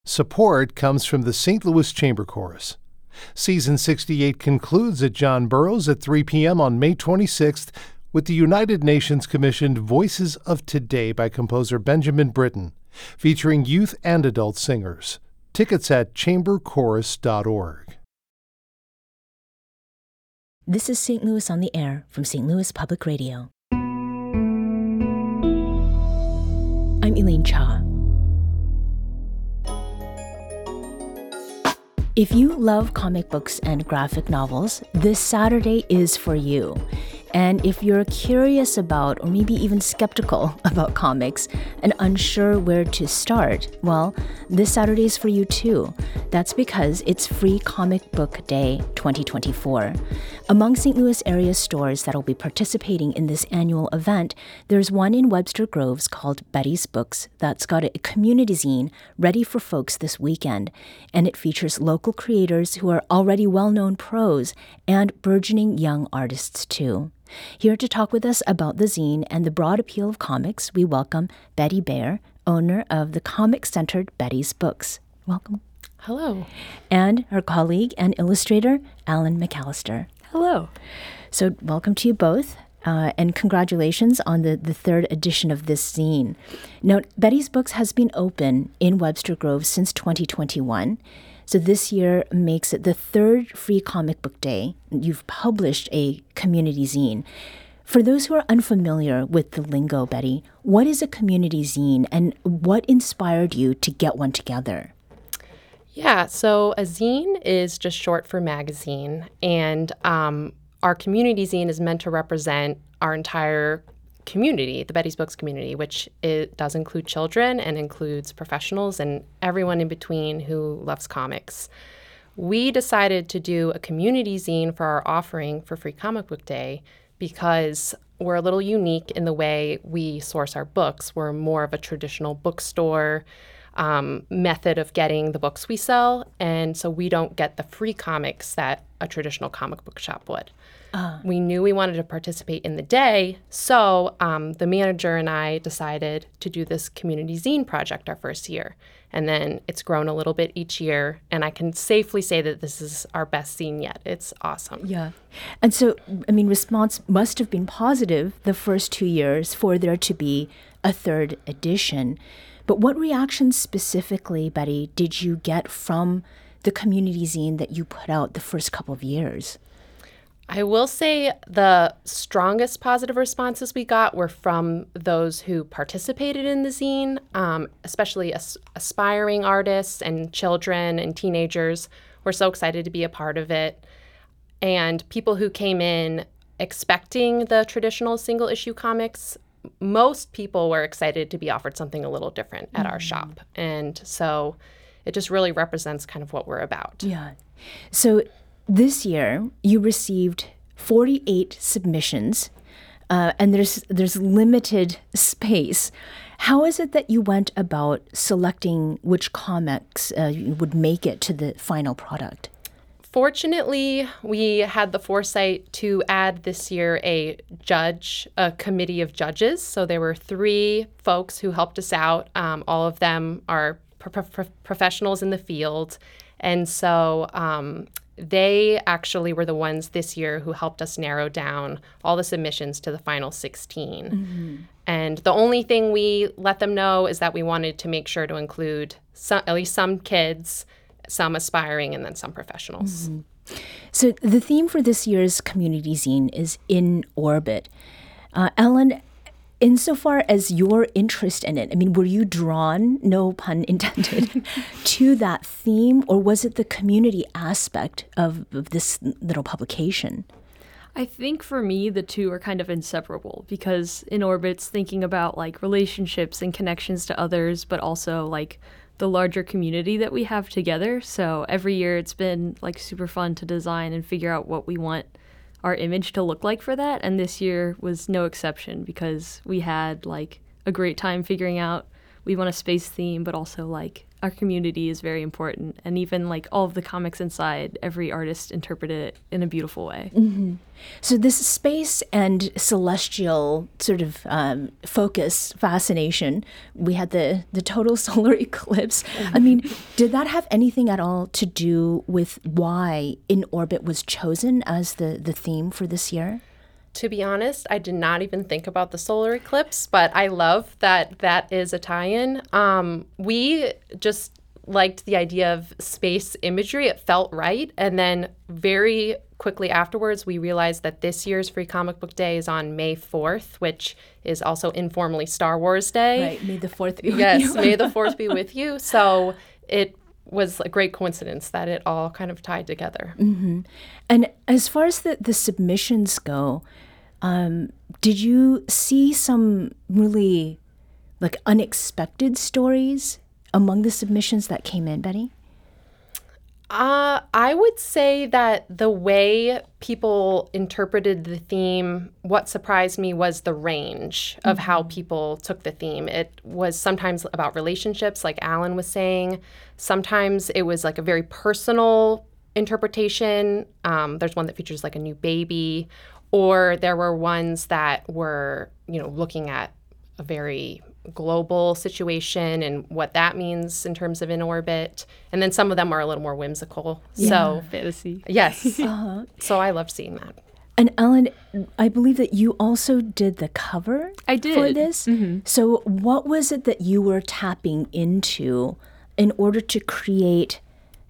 Support comes from the St. Louis Chamber Chorus. Season 68 concludes at John Burroughs at 3 p.m. on May 26th with the United Nations commissioned Voices of Today by composer Benjamin Britten, featuring youth and adult singers. Tickets at chamberchorus.org. This is St. Louis on the Air from St. Louis Public Radio. I'm Elaine Cha. If you love comic books and graphic novels, this Saturday is for you. And if you're curious about, or maybe even skeptical about comics and unsure where to start, well, this Saturday is for you too. That's because it's Free Comic Book Day 2024. Among St. Louis area stores that will be participating in this annual event, there's one in Webster Groves called Betty's Books that's got a community zine ready for folks this weekend. And it features local creators who are already well-known pros and burgeoning young artists too. Here to talk with us about the zine and the broad appeal of comics, we welcome Betty Baer, owner of the comic-centered Betty's Books. Welcome. Hello. And her colleague and illustrator, Alan McAllister. Hello. So welcome to you both, and congratulations on the third edition of this zine. Now, Betty's Books has been open in Webster Groves since 2021. So this year makes it the third Free Comic Book Day. You've published a community zine. For those who are unfamiliar with the lingo, Betty, what is a community zine and what inspired you to get one together? Yeah, so a zine is just short for magazine, and our community zine is meant to represent our entire community, the Betty's Books community, which it does include children and includes professionals and everyone in between who loves comics. We decided to do a community zine for our offering for Free Comic Book Day because we're a little unique in the way we source our books. We're more of a traditional bookstore method of getting the books we sell, and so we don't get the free comics that a traditional comic book shop would. We knew we wanted to participate in the day, so the manager and I decided to do this community zine project our first year. And then it's grown a little bit each year, and I can safely say that this is our best zine yet. It's awesome. Yeah. And so, response must have been positive the first 2 years for there to be a third edition. But what reactions specifically, Betty, did you get from the community zine that you put out the first couple of years? I will say the strongest positive responses we got were from those who participated in the zine, especially aspiring artists and children and teenagers were so excited to be a part of it. And people who came in expecting the traditional single-issue comics, most people were excited to be offered something a little different at our shop. And so it just really represents kind of what we're about. Yeah. So this year, you received 48 submissions, and there's limited space. How is it that you went about selecting which comics would make it to the final product? Fortunately, we had the foresight to add this year a committee of judges. So there were 3 folks who helped us out. All of them are professionals in the field. And so they actually were the ones this year who helped us narrow down all the submissions to the final 16. Mm-hmm. And the only thing we let them know is that we wanted to make sure to include at least some kids, some aspiring, and then some professionals. Mm-hmm. So the theme for this year's community zine is In Orbit. Ellen, insofar as your interest in it, were you drawn, no pun intended, to that theme, or was it the community aspect of this little publication? I think for me, the two are kind of inseparable because In Orbit's thinking about relationships and connections to others, but also the larger community that we have together. So every year it's been super fun to design and figure out what we want our image to look like for that. And this year was no exception because we had a great time figuring out we want a space theme, but also our community is very important. And even like all of the comics inside, every artist interpreted it in a beautiful way. Mm-hmm. So this space and celestial sort of focus, fascination, we had the total solar eclipse. Mm-hmm. I mean, did that have anything at all to do with why In Orbit was chosen as the theme for this year? To be honest, I did not even think about the solar eclipse, but I love that that is a tie-in. We just liked the idea of space imagery. It felt right. And then very quickly afterwards, we realized that this year's Free Comic Book Day is on May 4th, which is also informally Star Wars Day. Right, May the 4th be with you. Yes, May the 4th be with you. So it was a great coincidence that it all kind of tied together. Mm-hmm. And as far as the submissions go, did you see some really like unexpected stories among the submissions that came in, Betty? I would say that the way people interpreted the theme, what surprised me was the range of how people took the theme. It was sometimes about relationships, like Alan was saying. Sometimes it was like a very personal interpretation. There's one that features like a new baby, or there were ones that were, looking at a very global situation and what that means in terms of In Orbit. And then some of them are a little more whimsical. Yeah. So fantasy. Yes. So I loved seeing that. And Ellen, I believe that you also did the cover I did. for this. Mm-hmm. So what was it that you were tapping into in order to create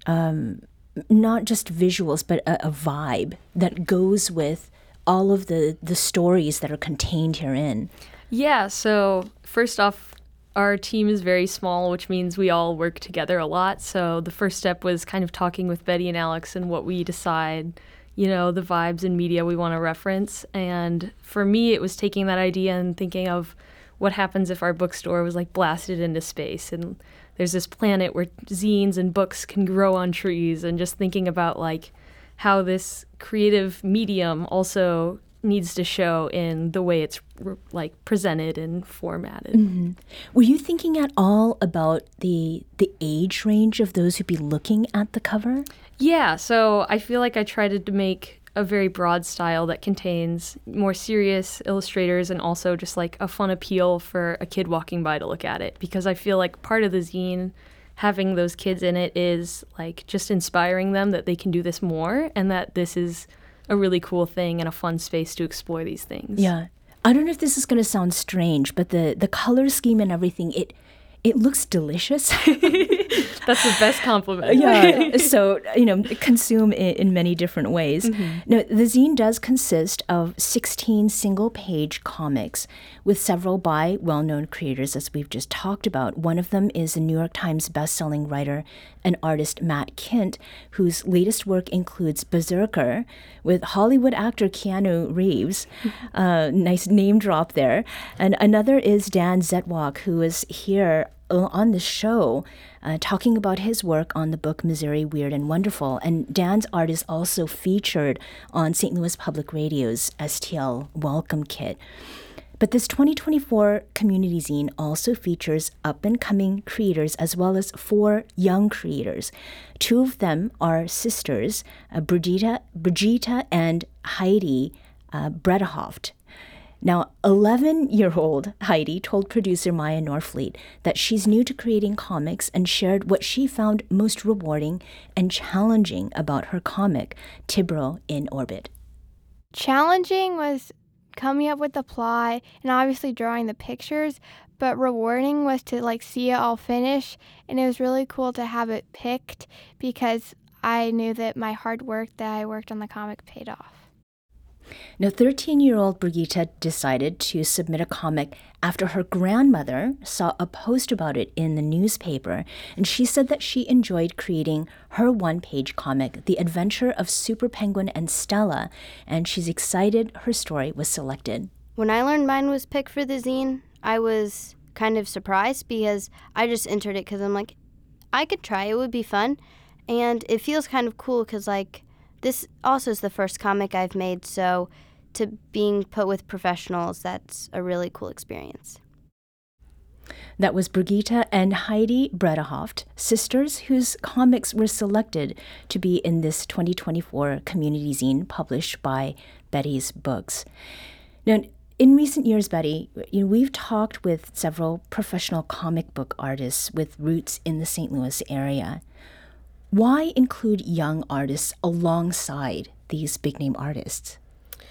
not just visuals, but a vibe that goes with all of the stories that are contained herein? Yeah, so first off, our team is very small, which means we all work together a lot. So the first step was kind of talking with Betty and Alex and what we decide, the vibes and media we want to reference. And for me, it was taking that idea and thinking of what happens if our bookstore was like blasted into space and there's this planet where zines and books can grow on trees, and just thinking about like how this creative medium also needs to show in the way it's like presented and formatted. Mm-hmm. Were you thinking at all about the age range of those who'd be looking at the cover? Yeah, so I feel like I tried to make a very broad style that contains more serious illustrators and also just like a fun appeal for a kid walking by to look at it, because I feel like part of the zine having those kids in it is like just inspiring them that they can do this more and that this is a really cool thing and a fun space to explore these things. Yeah. I don't know if this is going to sound strange, but the color scheme and everything, it looks delicious. That's the best compliment. Yeah. So, consume in many different ways. Mm-hmm. Now, the zine does consist of 16 single-page comics with several by well-known creators, as we've just talked about. One of them is the New York Times best-selling writer and artist Matt Kindt, whose latest work includes Berserker with Hollywood actor Keanu Reeves. Nice name drop there. And another is Dan Zetwak, who is here on the show talking about his work on the book Missouri Weird and Wonderful. And Dan's art is also featured on St. Louis Public Radio's STL Welcome Kit. But this 2024 community zine also features up-and-coming creators as well as 4 young creators. 2 of them are sisters, Brigitta and Heidi Bredehoft. Now, 11-year-old Heidi told producer Maya Norfleet that she's new to creating comics and shared what she found most rewarding and challenging about her comic, Tibro in Orbit. Challenging was coming up with the plot and obviously drawing the pictures, but rewarding was to see it all finish, and it was really cool to have it picked because I knew that my hard work that I worked on the comic paid off. Now, 13-year-old Brigitta decided to submit a comic after her grandmother saw a post about it in the newspaper, and she said that she enjoyed creating her one-page comic, The Adventure of Super Penguin and Stella, and she's excited her story was selected. When I learned mine was picked for the zine, I was kind of surprised because I just entered it because I'm like, I could try, it would be fun, and it feels kind of cool because this also is the first comic I've made, so to being put with professionals, that's a really cool experience. That was Brigitte and Heidi Bredehoft, sisters whose comics were selected to be in this 2024 community zine published by Betty's Books. Now, in recent years, Betty, we've talked with several professional comic book artists with roots in the St. Louis area. Why include young artists alongside these big-name artists?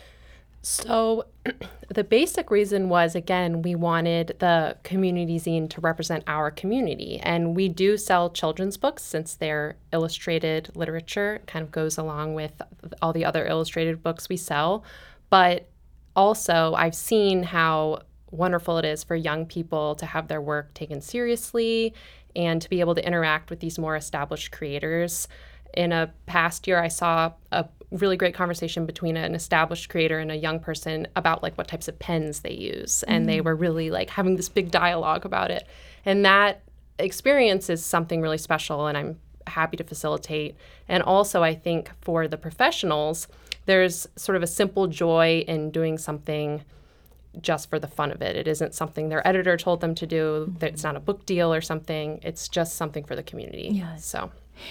So the basic reason was, again, we wanted the community zine to represent our community. And we do sell children's books since they're illustrated literature. It kind of goes along with all the other illustrated books we sell. But also, I've seen how wonderful it is for young people to have their work taken seriously and to be able to interact with these more established creators. In a past year, I saw a really great conversation between an established creator and a young person about like what types of pens they use. And they were really like having this big dialogue about it. And that experience is something really special, and I'm happy to facilitate. And also, I think for the professionals, there's sort of a simple joy in doing something just for the fun of it. It isn't something their editor told them to do. It's not a book deal or something. It's just something for the community. Yeah. So,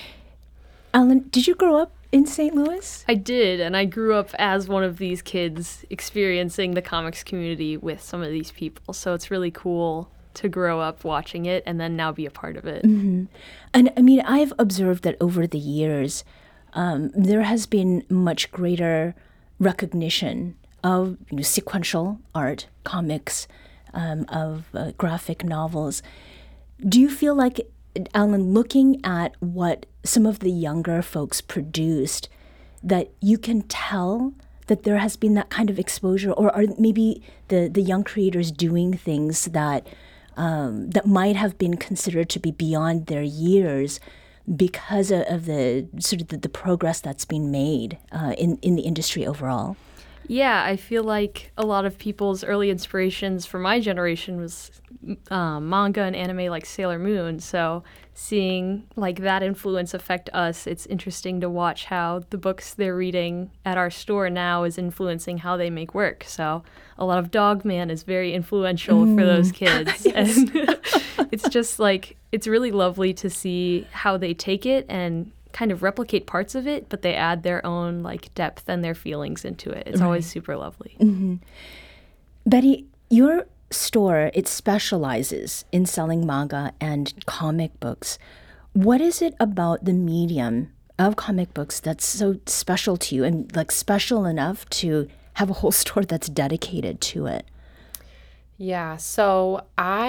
Alan, did you grow up in St. Louis? I did, and I grew up as one of these kids experiencing the comics community with some of these people. So it's really cool to grow up watching it and then now be a part of it. Mm-hmm. And I mean, I've observed that over the years, there has been much greater recognition of sequential art, comics, of graphic novels. Do you feel like, Alan, looking at what some of the younger folks produced, that you can tell that there has been that kind of exposure, or are maybe the young creators doing things that that might have been considered to be beyond their years because of the sort of the progress that's been made in the industry overall? Yeah, I feel like a lot of people's early inspirations for my generation was manga and anime like Sailor Moon. So seeing like that influence affect us, it's interesting to watch how the books they're reading at our store now is influencing how they make work. So a lot of Dogman is very influential for those kids. And it's just like, it's really lovely to see how they take it and kind of replicate parts of it, but they add their own like depth and their feelings into it. It's always super lovely. Mm-hmm. Betty, your store, it specializes in selling manga and comic books. What is it about the medium of comic books that's so special to you, and like special enough to have a whole store that's dedicated to it? Yeah, so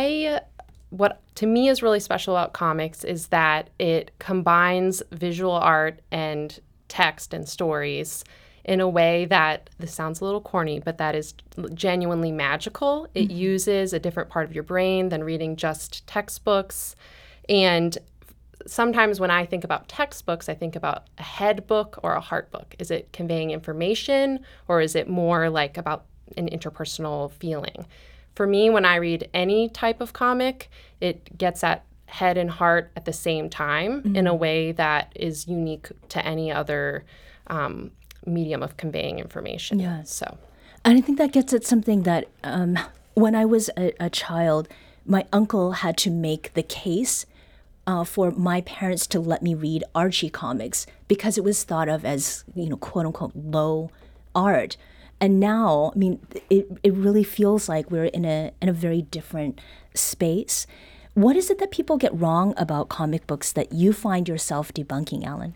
what to me is really special about comics is that it combines visual art and text and stories in a way that, this sounds a little corny, but that is genuinely magical. It uses a different part of your brain than reading just textbooks. And sometimes when I think about textbooks, I think about a head book or a heart book. Is it conveying information, or is it more like about an interpersonal feeling? For me, when I read any type of comic, it gets at head and heart at the same time in a way that is unique to any other medium of conveying information. Yeah. So, and I think that gets at something that when I was a child, my uncle had to make the case for my parents to let me read Archie comics because it was thought of as, quote unquote, low art. And now, I mean, it really feels like we're in a very different space. What is it that people get wrong about comic books that you find yourself debunking, Alan?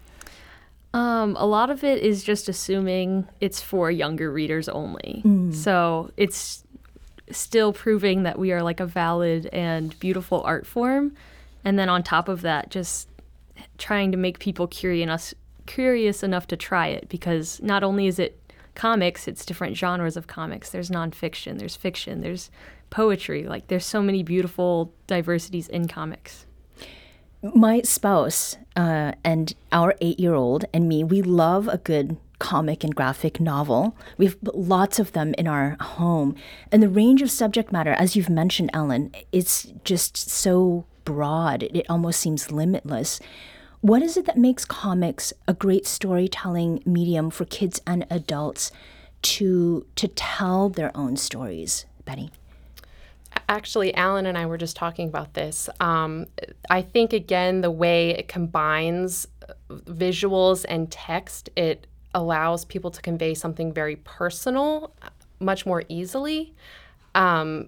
A lot of it is just assuming it's for younger readers only. So it's still proving that we are like a valid and beautiful art form. And then on top of that, just trying to make people curious enough to try it, because not only is it comics, it's different genres of comics. There's nonfiction, there's fiction, there's poetry. Like, there's so many beautiful diversities in comics. My spouse and our 8-year-old and me, we love a good comic and graphic novel. We have lots of them in our home. And the range of subject matter, as you've mentioned, Ellen, it's just so broad. It almost seems limitless. What is it that makes comics a great storytelling medium for kids and adults to tell their own stories, Betty? Actually, Alan and I were just talking about this. I think, again, the way it combines visuals and text, it allows people to convey something very personal much more easily. And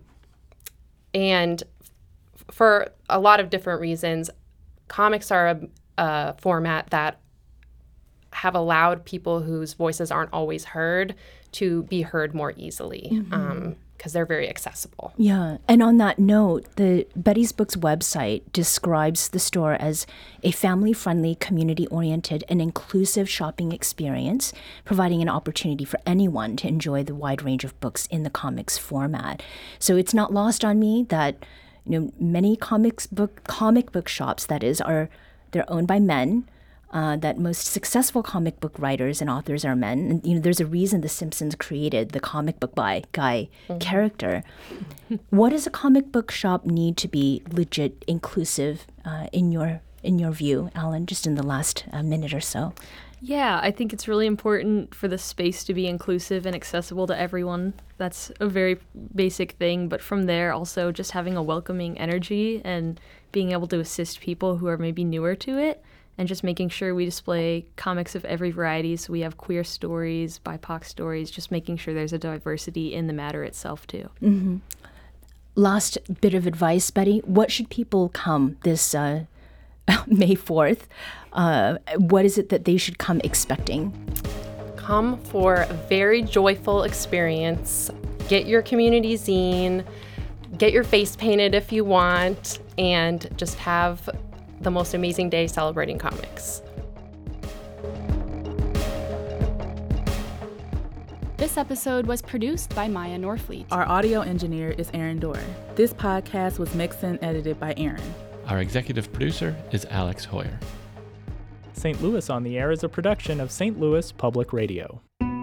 for a lot of different reasons, comics are a format that have allowed people whose voices aren't always heard to be heard more easily, because they're very accessible. Yeah, and on that note, the Betty's Books website describes the store as a family-friendly, community-oriented, and inclusive shopping experience, providing an opportunity for anyone to enjoy the wide range of books in the comics format. So it's not lost on me that many comic book shops, that is, they're owned by men. That most successful comic book writers and authors are men. And, there's a reason The Simpsons created the comic book guy character. What does a comic book shop need to be legit inclusive in your view, Alan, just in the last minute or so? Yeah, I think it's really important for the space to be inclusive and accessible to everyone. That's a very basic thing. But from there, also just having a welcoming energy and being able to assist people who are maybe newer to it. And just making sure we display comics of every variety. So we have queer stories, BIPOC stories, just making sure there's a diversity in the matter itself, too. Mm-hmm. Last bit of advice, Betty. What should people come this May 4th? What is it that they should come expecting? Come for a very joyful experience. Get your community zine. Get your face painted if you want. And just have the most amazing day celebrating comics. This episode was produced by Maya Norfleet. Our audio engineer is Aaron Dorr. This podcast was mixed and edited by Aaron. Our executive producer is Alex Hoyer. St. Louis on the Air is a production of St. Louis Public Radio.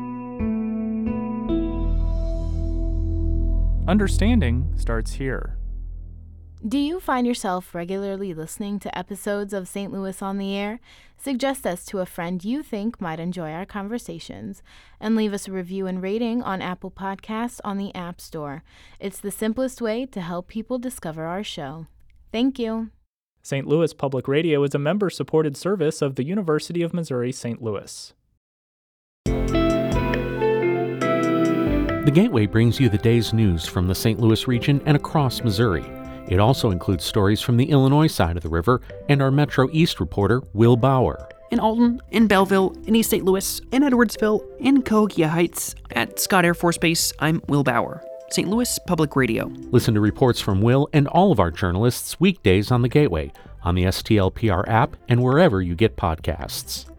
Understanding starts here. Do you find yourself regularly listening to episodes of St. Louis on the Air? Suggest us to a friend you think might enjoy our conversations, and leave us a review and rating on Apple Podcasts on the App Store. It's the simplest way to help people discover our show. Thank you. St. Louis Public Radio is a member-supported service of the University of Missouri St. Louis. The Gateway brings you the day's news from the St. Louis region and across Missouri. It also includes stories from the Illinois side of the river and our Metro East reporter, Will Bauer. In Alton, in Belleville, in East St. Louis, in Edwardsville, in Cahokia Heights, at Scott Air Force Base, I'm Will Bauer. St. Louis Public Radio. Listen to reports from Will and all of our journalists weekdays on the Gateway, on the STLPR app, and wherever you get podcasts.